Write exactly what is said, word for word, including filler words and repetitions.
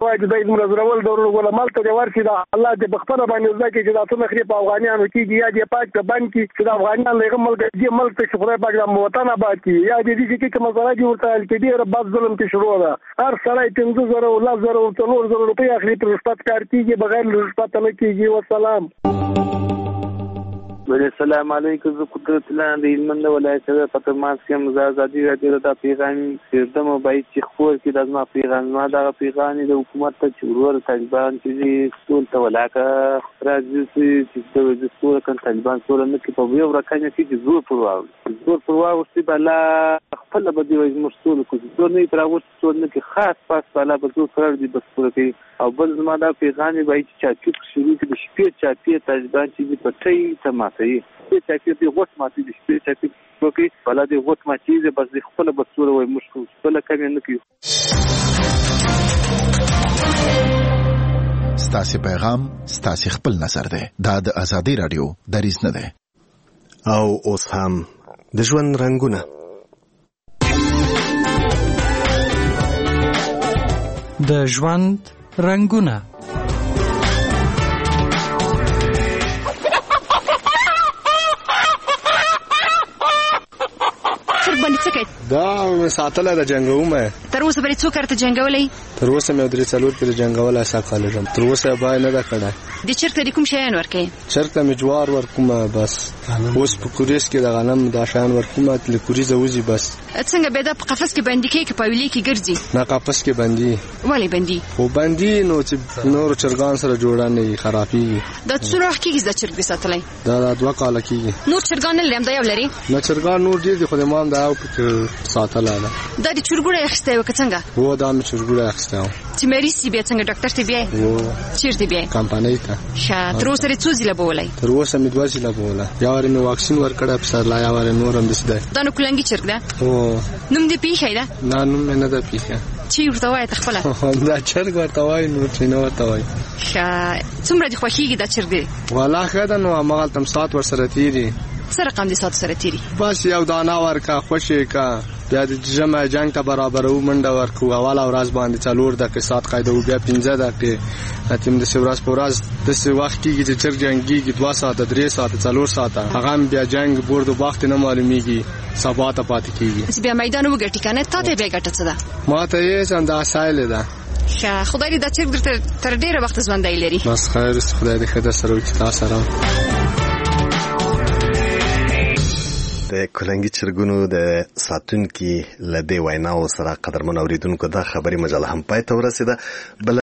وایي چې د منظرول ضرور ولا مالته دی ورشي دا الله دې بخپله باندې ځکه چې دا څه خري په افغانانو کېږي یا دې پاک ته بند کړي چې د افغانان له ملک دې ملک ته چې خدای پاک د وطن آباد کړي یا دې دې کې کوم مسله دي ورته الکبیر بعد ظلم کې شروع ده هر سړی پنځه زره او لس زره او څلور زره روپۍ اخلي پر رشوت کار کېږي بغیر له رشوت نه کېږي. والسلام. السلام علیکم. زه قدرت الله د هلمند ولایت څخه په تماس کې یم. زه ازادي راډیو ته پیغام ورکوم باید چې خپور کې د زما پیغام ما دا پیغام د حکومت ته چې ورور طالبان چې ټول ته ولاکه راځي چې د ټول کن طالبان ټول نه کې په یو رکانه کې زور پرواو زور پرواو چې بلا خپل به دی مسؤل کو زور نه پراوت ټول نه کې خاص پاس بالا به زور پر دي بس پوره کې او بل زما دا پیغام باید چې چاچو شروع کې د شپې چاپی طالبان چې په ټي تماسي چې چاپی دی غوت ماتي د شپې چاپی وکي بلا دی غوت ماتي بس د خپل بصوره وای مشکل بل کمه نه کی. ستاسو پیغام ستاسو خپل نظر ده دا د ازادي رادیو دریز نه ده. او اوس هم د ژوند رنگونه د ژوند رنگونه دا ساتله د جنگومه تر اوسه بری څو کارته جنگولې تر اوسه مې درې څلور پر جنگول اسا کالم تر اوسه به نه دا کړه د چرته د کوم شیان ورکې چرته مې جوار ورکومه بس اوس په کوریس کې د غنم د شان ورکومه تل کوریزه وځي بس څنګه به د قفس کې باندې کې په ویلې کې ګرځي نه قفس کې باندې ولی باندې خو باندې نو چې نور چرګان سره جوړه نه خرابي د څوره کې د چرګ ساتلای دا دوه کال کې نور چرګان نه لم دا یو لري نه چرګان نور دي خو د مام دا ساتله ده دا د چرګوړې اخسته و څنګه هو دا مې چرګوړې اخسته چې مې ریسي بیا څنګه ډاکټر ته بیا و چیرته بیا کمپنۍ ته شا تر اوسه څو ځله بولای تر اوسه مې دوه ځله بوله یا ور مې واکسین ورکړه په سر لا یا ور نور هم دسته دا نو کلنګي چرګ ده او نوم دې پیښه ده نه نوم نه ده پیښه چې ورته وای تخپل دا چرګ ورته وای نو چې نو ورته وای شا څومره دې خوښیږي دا چرګ والله خدای نو مغل تم سات ور سره تیری سره رقم دې سات سره تیری بس یو دانا ورکا خوشی کا بیا د جمع جنگ ته برابر و منډه ورکو اول ورځ باندې څلور دقیقې سات قاعده و بیا پنځه دقیقې اتم د سورس پورز د څه وخت کې چې چر جنگي دوه ساعت درې ساعت څلور ساعت هغه بیا جنگ برد و باخت نه معلومیږي سبا ته پاتې کیږي بیا میدان وګټی کنه ته ته بیا ګټه څه ده ما ته یې څنګه اسایل ده ښه خدای دې دا چرګ تر ډیره وخت ژوندۍ لري بس خیر خدای دې خدای سره وکړي تاسو سره د کلنګي چرګونو د ساتونکو لدی ویناو سره قدرمن اوریدونکو دا خبري مجله هم پای ته ورسیده.